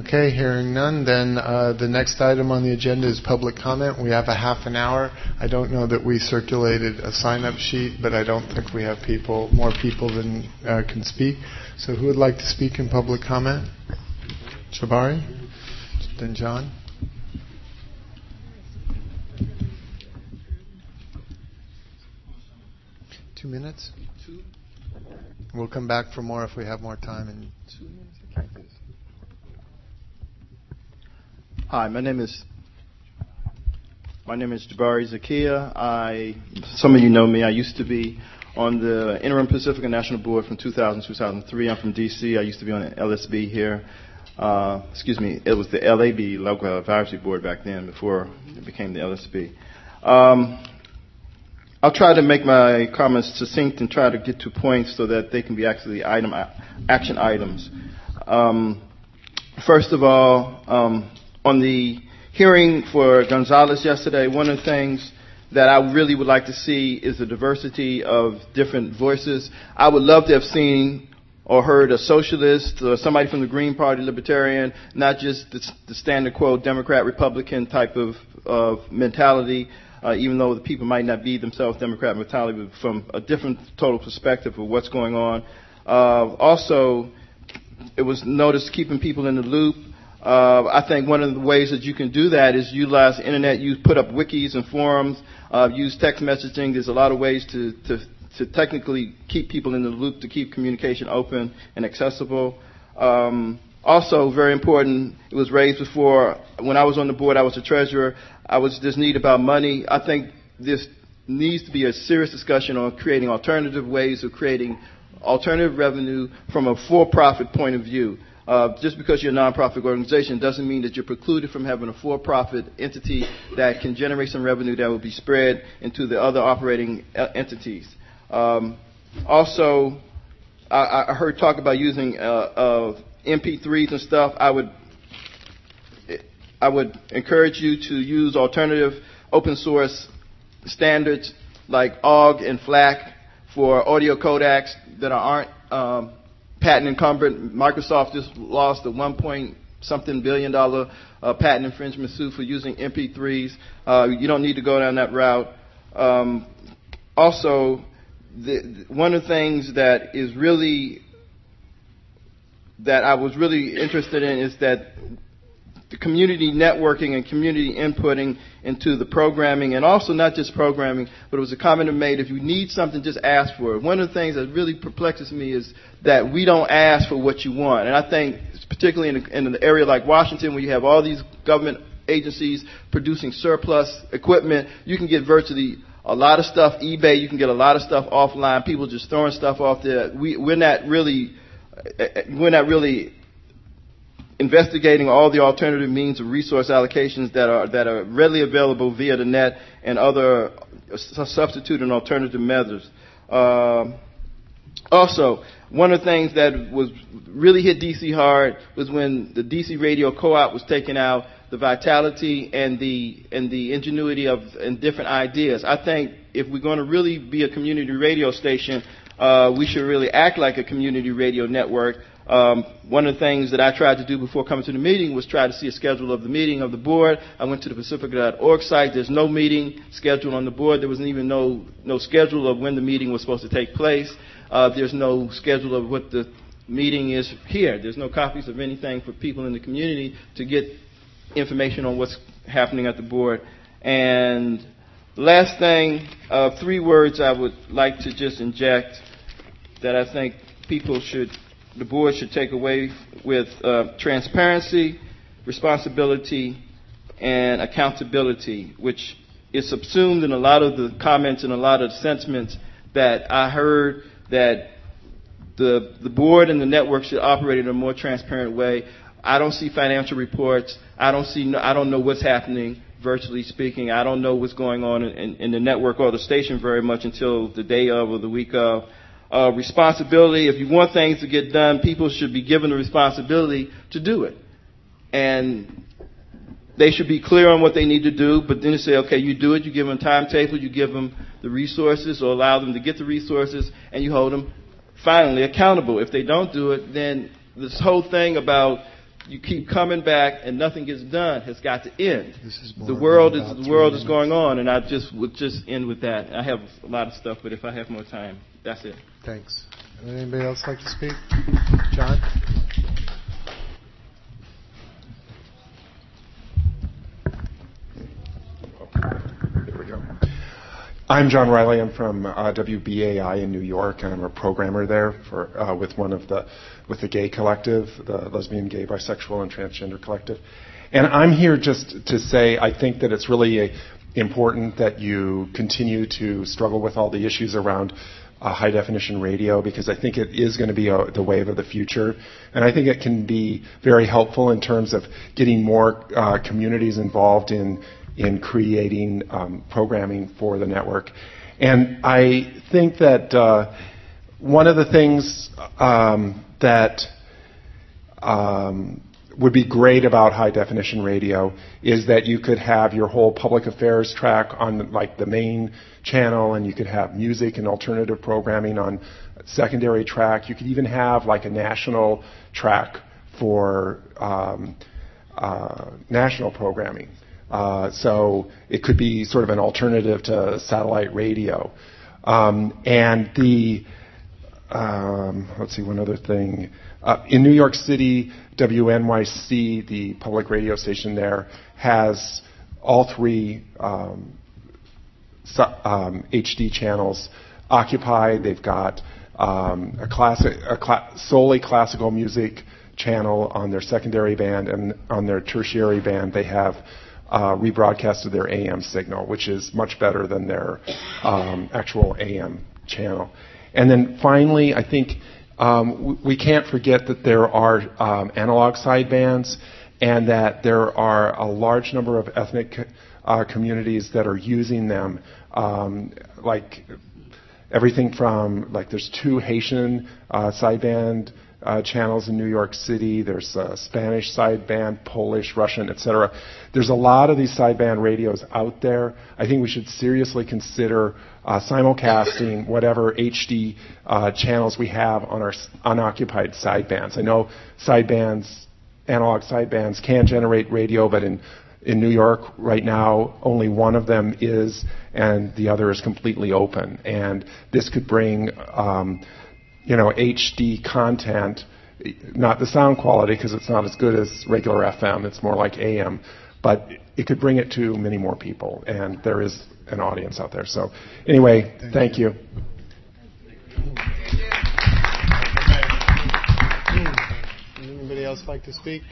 Okay, hearing none, then the next item on the agenda is public comment. We have a half an hour. I don't know that we circulated a sign-up sheet, but I don't think we have more people than can speak. So who would like to speak in public comment? Jabari? Then John? Two minutes? We'll come back for more if we have more time in 2 minutes. Hi, my name is Jabari Zakia. Some of you know me. I used to be on the Interim Pacifica National Board from 2000 to 2003. I'm from D.C. I used to be on the LSB here. It was the LAB, Local Advisory Board back then, before it became the LSB. I'll try to make my comments succinct and try to get to points so that they can be actually action items. First of all, on the hearing for Gonzalez yesterday, one of the things that I really would like to see is the diversity of different voices. I would love to have seen or heard a socialist or somebody from the Green Party, Libertarian, not just the standard quote Democrat, Republican type of mentality, even though the people might not be themselves Democrat mentality, but from a different total perspective of what's going on. Also, it was noticed keeping people in the loop. I think one of the ways that you can do that is utilize the internet. You put up wikis and forums, use text messaging. There's a lot of ways to technically keep people in the loop, to keep communication open and accessible. Also, very important, it was raised before, when I was on the board, I was the treasurer, this need about money. I think this needs to be a serious discussion on creating alternative ways of creating alternative revenue from a for-profit point of view. Just because you're a nonprofit organization doesn't mean that you're precluded from having a for-profit entity that can generate some revenue that will be spread into the other operating entities. Also, I heard talk about using MP3s and stuff. I would encourage you to use alternative open source standards like OGG and FLAC for audio codecs that aren't patent encumbered. Microsoft just lost a $1.something billion patent infringement suit for using MP3s. You don't need to go down that route. Also, one of the things that I was really interested in is that the community networking and community inputting into the programming, and also not just programming, but it was a comment made, if you need something, just ask for it. One of the things that really perplexes me is that we don't ask for what you want. And I think, particularly in an area like Washington, where you have all these government agencies producing surplus equipment, you can get virtually a lot of stuff, eBay, you can get a lot of stuff offline, people just throwing stuff off there. We're not really investigating all the alternative means of resource allocations that are readily available via the net and other substitute and alternative methods. Also, one of the things that was really hit DC hard was when the DC radio co-op was taken out, the vitality and the ingenuity and different ideas. I think if we're going to really be a community radio station, we should really act like a community radio network. One of the things that I tried to do before coming to the meeting was try to see a schedule of the meeting of the board. I went to the Pacifica.org site. There's no meeting scheduled on the board. There wasn't even no schedule of when the meeting was supposed to take place. There's no schedule of what the meeting is here. There's no copies of anything for people in the community to get information on what's happening at the board. And last thing, 3 words I would like to just inject that I think the board should take away with transparency, responsibility, and accountability, which is subsumed in a lot of the comments and a lot of the sentiments that I heard, that the board and the network should operate in a more transparent way. I don't see financial reports. I don't know what's happening, virtually speaking. I don't know what's going on in the network or the station very much until the day of or the week of. Responsibility, if you want things to get done, people should be given the responsibility to do it. And they should be clear on what they need to do, but then you say, okay, you do it, you give them a timetable, you give them the resources or allow them to get the resources, and you hold them finally accountable. If they don't do it, then this whole thing about you keep coming back and nothing gets done has got to end. This is The world is going on, and I would end with that. I have a lot of stuff, but if I have more time, that's it. Thanks. Would anybody else like to speak? John? There we go. I'm John Riley. I'm from WBAI in New York, and I'm a programmer there for with the gay collective, the lesbian, gay, bisexual, and transgender collective. And I'm here just to say I think that it's really important that you continue to struggle with all the issues around high definition radio, because I think it is going to be the wave of the future, and I think it can be very helpful in terms of getting more communities involved in creating programming for the network. And I think that one of the things that would be great about high definition radio is that you could have your whole public affairs track on like the main channel, and you could have music and alternative programming on secondary track. You could even have like a national track for national programming. So it could be sort of an alternative to satellite radio. And the, let's see, one other thing. In New York City, WNYC, the public radio station there, has all three HD channels occupied. They've got solely classical music channel on their secondary band, and on their tertiary band they have rebroadcasted their AM signal, which is much better than their actual AM channel. And then finally, I think we can't forget that there are analog sidebands, and that there are a large number of ethnic communities that are using them, like everything from, like, there's 2 Haitian sideband channels in New York City. There's Spanish sideband, Polish, Russian, etc. There's a lot of these sideband radios out there. I think we should seriously consider simulcasting whatever HD channels we have on our unoccupied sidebands. I know analog sidebands can generate radio, but in New York right now, only one of them is, and the other is completely open. And this could bring HD content, not the sound quality because it's not as good as regular FM, it's more like AM, but it could bring it to many more people, and there is an audience out there. So anyway, thank you. Anybody else like to speak?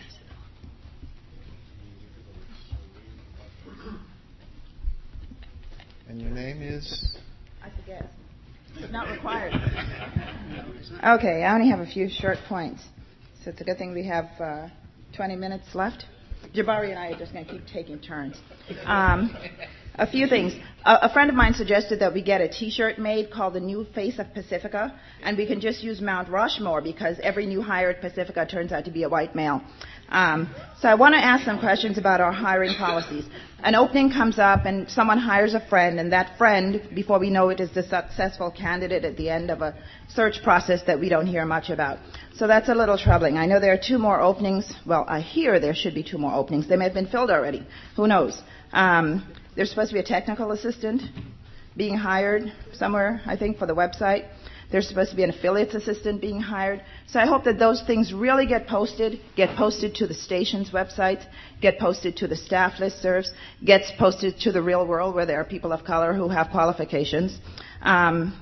And your name is? I forget. It's not required. Okay, I only have a few short points. So it's a good thing we have 20 minutes left. Jabari and I are just going to keep taking turns. A few things. A friend of mine suggested that we get a T-shirt made called The New Face of Pacifica, and we can just use Mount Rushmore because every new hire at Pacifica turns out to be a white male. So I want to ask some questions about our hiring policies. An opening comes up and someone hires a friend, and that friend, before we know it, is the successful candidate at the end of a search process that we don't hear much about. So that's a little troubling. I know there are 2 more openings. Well, I hear there should be 2 more openings. They may have been filled already. Who knows? There's supposed to be a technical assistant being hired somewhere, I think, for the website. There's supposed to be an affiliates assistant being hired. So I hope that those things really get posted to the station's websites, get posted to the staff listservs, gets posted to the real world where there are people of color who have qualifications, and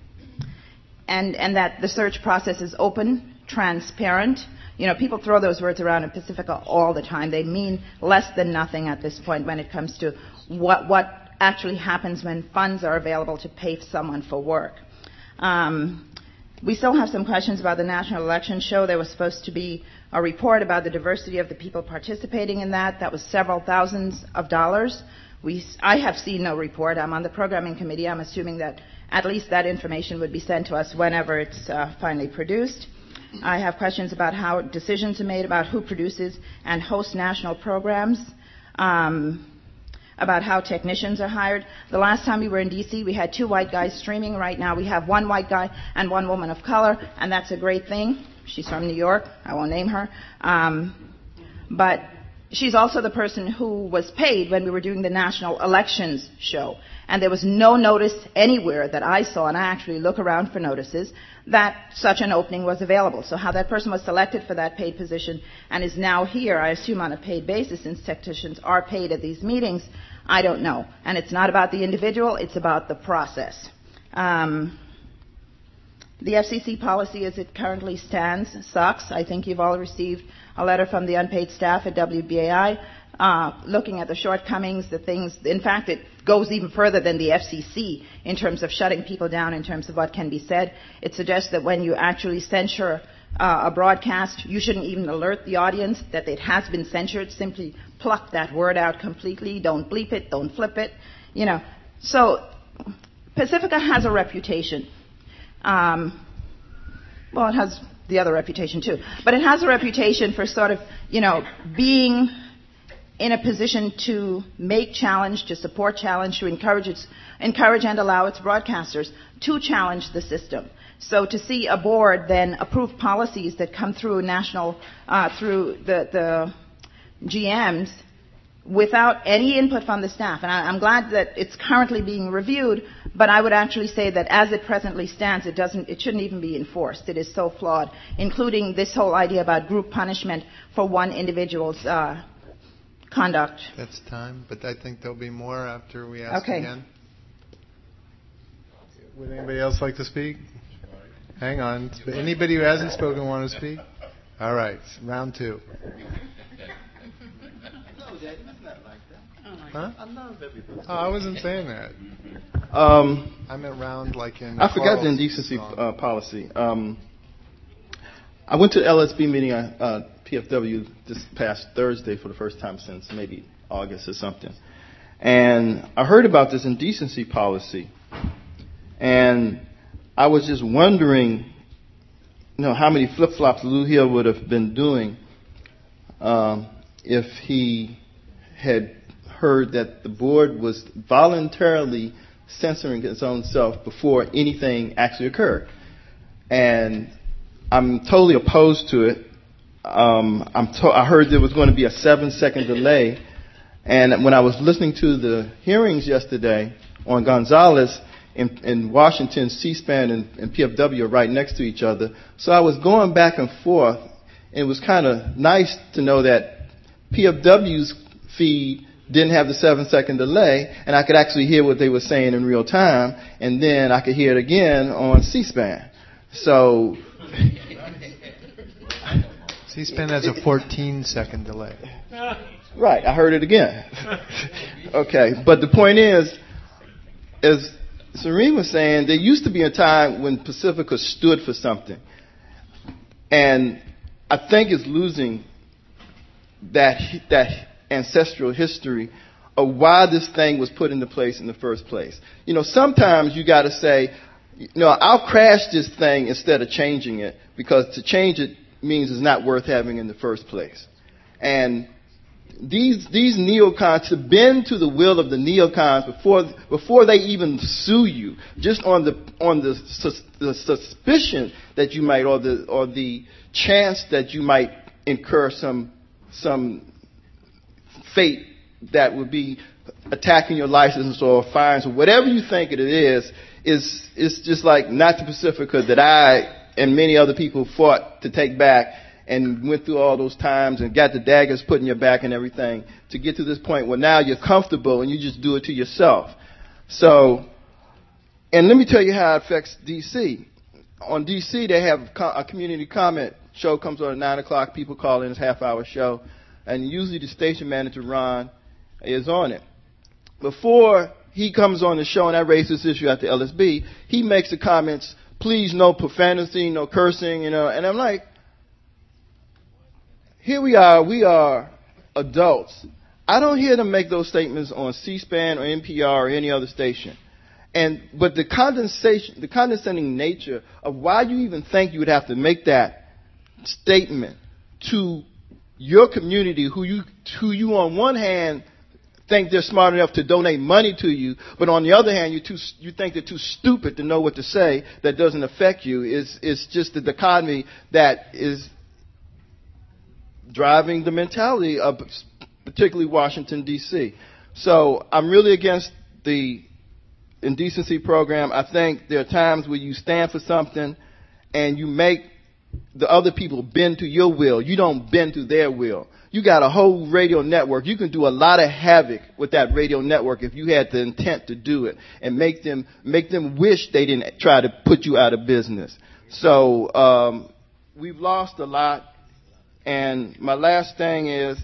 that the search process is open, transparent. People throw those words around in Pacifica all the time. They mean less than nothing at this point when it comes to what actually happens when funds are available to pay someone for work. We still have some questions about the National Election Show. There was supposed to be a report about the diversity of the people participating in that. That was several thousands of dollars. I have seen no report. I'm on the programming committee. I'm assuming that at least that information would be sent to us whenever it's finally produced. I have questions about how decisions are made about who produces and hosts national programs, about how technicians are hired. The last time we were in D.C., we had 2 white guys streaming. Right now we have 1 white guy and 1 woman of color, and that's a great thing. She's from New York. I won't name her. But she's also the person who was paid when we were doing the national elections show. And there was no notice anywhere that I saw, and I actually look around for notices, that such an opening was available. So how that person was selected for that paid position and is now here, I assume on a paid basis, since technicians are paid at these meetings, I don't know. And it's not about the individual, it's about the process. The FCC policy as it currently stands sucks. I think you've all received a letter from the unpaid staff at WBAI looking at the shortcomings, the things. In fact, it goes even further than the FCC in terms of shutting people down in terms of what can be said. It suggests that when you actually censure a broadcast, you shouldn't even alert the audience that it has been censored. Simply pluck that word out completely. Don't bleep it. Don't flip it. You know. So Pacifica has a reputation. Well, it has the other reputation too, but it has a reputation for sort of, being in a position to make challenge, to support challenge, to encourage and allow its broadcasters to challenge the system. So to see a board then approve policies that come through through the GMs without any input from the staff, and I'm glad that it's currently being reviewed, but I would actually say that as it presently stands, it shouldn't even be enforced. It is so flawed, including this whole idea about group punishment for one individual's conduct. That's time, but I think there'll be more after we ask again. Would anybody else like to speak? Hang on. Anybody who hasn't spoken want to speak? All right, round two. Huh? Oh, I wasn't saying that. I meant round like in... I forgot the indecency policy. I went to the LSB meeting at PFW this past Thursday for the first time since maybe August or something. And I heard about this indecency policy. And I was just wondering, how many flip-flops Lou Hill would have been doing if he had heard that the board was voluntarily censoring its own self before anything actually occurred. And I'm totally opposed to it. I heard there was going to be a 7-second delay. And when I was listening to the hearings yesterday on Gonzalez in Washington, C-SPAN and PFW are right next to each other. So I was going back and forth. And it was kind of nice to know that PFW's feed didn't have the 7-second delay, and I could actually hear what they were saying in real time, and then I could hear it again on C-SPAN. So C-SPAN has a 14-second delay. Right, I heard it again. Okay, but the point is, as Serene was saying, there used to be a time when Pacifica stood for something, and I think it's losing that ancestral history of why this thing was put into place in the first place. Sometimes you got to say, I'll crash this thing instead of changing it, because to change it means it's not worth having in the first place. And these neocons, to bend to the will of the neocons before they even sue you, just on the suspicion that you might, or the chance that you might incur some fate that would be attacking your license or fines or whatever you think it is just like not the Pacifica that I and many other people fought to take back and went through all those times and got the daggers put in your back and everything to get to this point where now you're comfortable and you just do it to yourself. So, and let me tell you how it affects D.C. On D.C., they have a community comment show comes on at 9 o'clock. People call in, it's a half-hour show. And usually the station manager, Ron, is on it. Before he comes on the show, and I raised this issue at the LSB, he makes the comments, please no profanity, no cursing, and I'm like, here we are adults. I don't hear them make those statements on C-SPAN or NPR or any other station. But the condescending nature of why you even think you would have to make that statement to your community, who you on one hand think they're smart enough to donate money to you, but on the other hand you think they're too stupid to know what to say that doesn't affect you, is just the dichotomy that is driving the mentality of particularly Washington, D.C. So I'm really against the indecency program. I think there are times where you stand for something and you make the other people bend to your will. You don't bend to their will. You got a whole radio network. You can do a lot of havoc with that radio network if you had the intent to do it and make them wish they didn't try to put you out of business. So we've lost a lot. And my last thing is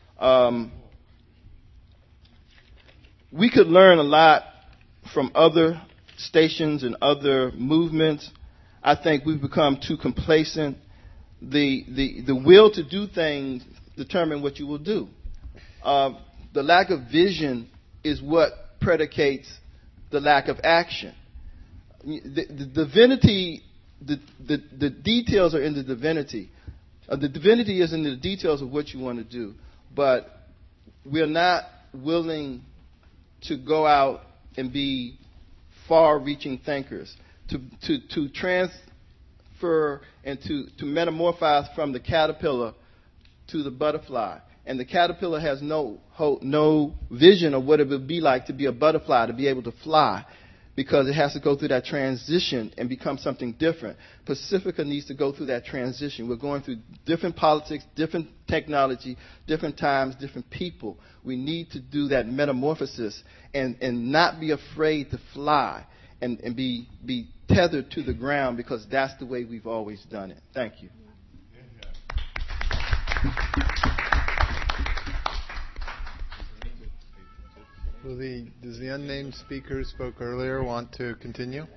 we could learn a lot from other stations and other movements. I think we've become too complacent. The will to do things determine what you will do. The lack of vision is what predicates the lack of action. The divinity, the details are in the divinity. The divinity is in the details of what you want to do, but we're not willing to go out and be far-reaching thinkers, to transfer and to metamorphose from the caterpillar to the butterfly. And the caterpillar has no vision of what it would be like to be a butterfly, to be able to fly, because it has to go through that transition and become something different. Pacifica needs to go through that transition. We're going through different politics, different technology, different times, different people. We need to do that metamorphosis and not be afraid to fly and be tethered to the ground, because that's the way we've always done it. Thank you. Does the unnamed speaker who spoke earlier want to continue?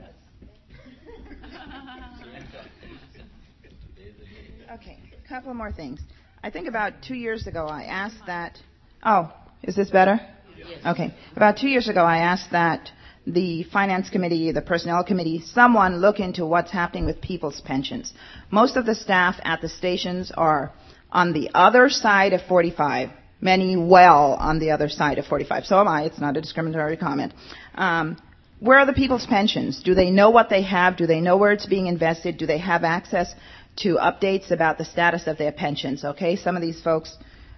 Okay, a couple more things. I think about 2 years ago I asked that... Oh, is this better? Yes. Okay. About 2 years ago I asked that the Finance Committee, the Personnel Committee, someone look into what's happening with people's pensions. Most of the staff at the stations are on the other side of 45. Many well on the other side of 45. So am I. It's not a discriminatory comment. Where are the people's pensions? Do they know what they have? Do they know where it's being invested? Do they have access to updates about the status of their pensions? Okay, some of these folks,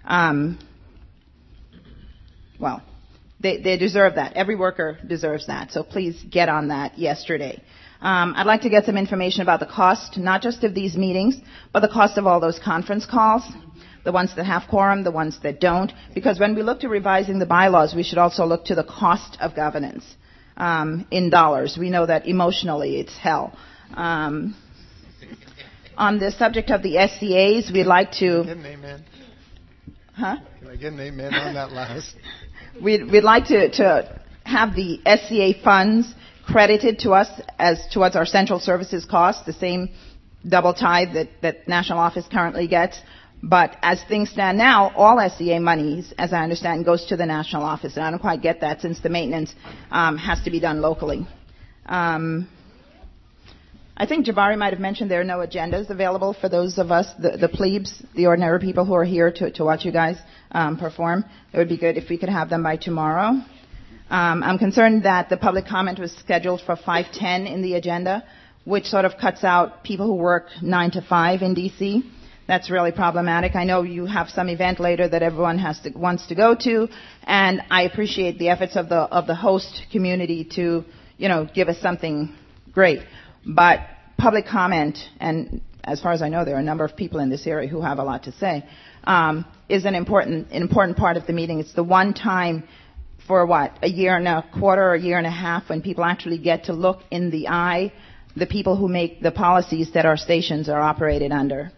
they deserve that. Every worker deserves that. So please get on that yesterday. I'd like to get some information about the cost, not just of these meetings, but the cost of all those conference calls. The ones that have quorum, the ones that don't. Because when we look to revising the bylaws, we should also look to the cost of governance in dollars. We know that emotionally it's hell. On the subject of the SCAs, we'd like to... Get an amen. Huh? Can I get an amen on that last? We'd like to have the SCA funds credited to us as towards our central services costs, the same double tithe that national office currently gets. But as things stand now, all SCA monies, as I understand, goes to the national office. And I don't quite get that, since the maintenance has to be done locally. I think Jabari might have mentioned there are no agendas available for those of us, the plebes, the ordinary people who are here to watch you guys perform. It would be good if we could have them by tomorrow. I'm concerned that the public comment was scheduled for 5:10 in the agenda, which sort of cuts out people who work 9 to 5 in D.C., That's really problematic. I know you have some event later that everyone wants to go to, and I appreciate the efforts of the host community to, give us something great. But public comment, and as far as I know, there are a number of people in this area who have a lot to say, is an important part of the meeting. It's the one time for a year and a quarter or a year and a half when people actually get to look in the eye the people who make the policies that our stations are operated under.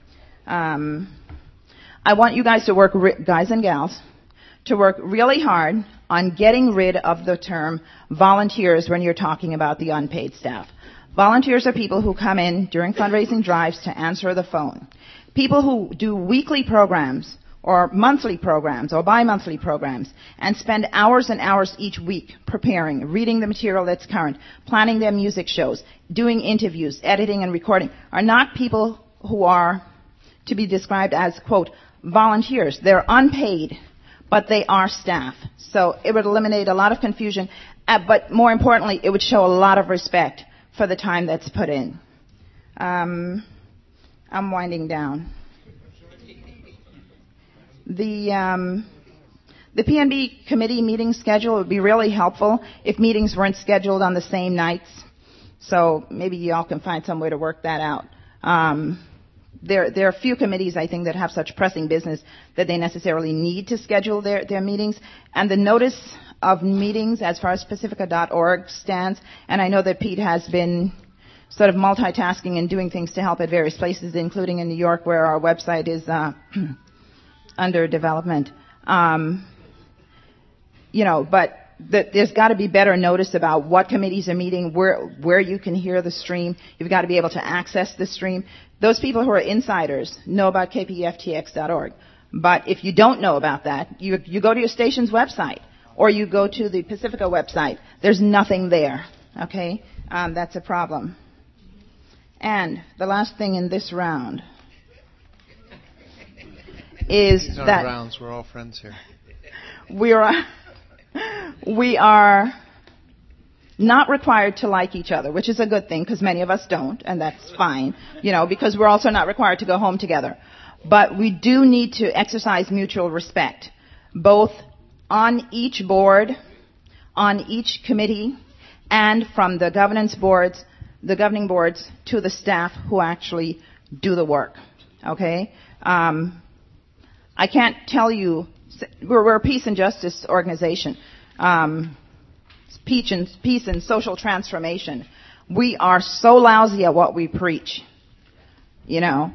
I want you guys to work, guys and gals, to work really hard on getting rid of the term volunteers when you're talking about the unpaid staff. Volunteers are people who come in during fundraising drives to answer the phone. People who do weekly programs or monthly programs or bi-monthly programs and spend hours and hours each week preparing, reading the material that's current, planning their music shows, doing interviews, editing and recording, are not people who are to be described as, quote, volunteers. They're unpaid, but they are staff. So it would eliminate a lot of confusion, but more importantly, it would show a lot of respect for the time that's put in. I'm winding down. The PNB committee meeting schedule would be really helpful if meetings weren't scheduled on the same nights. So maybe y'all can find some way to work that out. There are few committees, I think, that have such pressing business that they necessarily need to schedule their meetings. And the notice of meetings as far as Pacifica.org stands, and I know that Pete has been sort of multitasking and doing things to help at various places, including in New York, where our website is under development. But there's got to be better notice about what committees are meeting, where you can hear the stream. You've got to be able to access the stream. Those people who are insiders know about kpftx.org. But if you don't know about that, you go to your station's website, or you go to the Pacifica website. There's nothing there. Okay? That's a problem. And the last thing in this round is These aren't that rounds. We're all friends here. We are not required to like each other, which is a good thing because many of us don't, and that's fine, because we're also not required to go home together. But we do need to exercise mutual respect, both on each board, on each committee, and from the governing boards to the staff who actually do the work. Okay? I can't tell you, we're a peace and justice organization. Peace and social transformation. We are so lousy at what we preach. I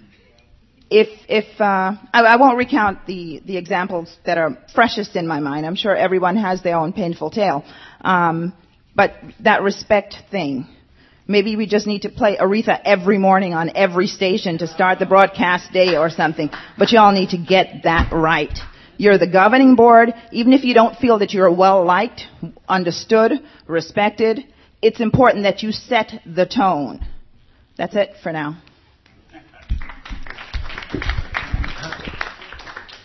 won't recount the examples that are freshest in my mind. I'm sure everyone has their own painful tale. But that respect thing. Maybe we just need to play Aretha every morning on every station to start the broadcast day or something. But you all need to get that right. You're the governing board. Even if you don't feel that you're well liked, understood, respected, it's important that you set the tone. That's it for now.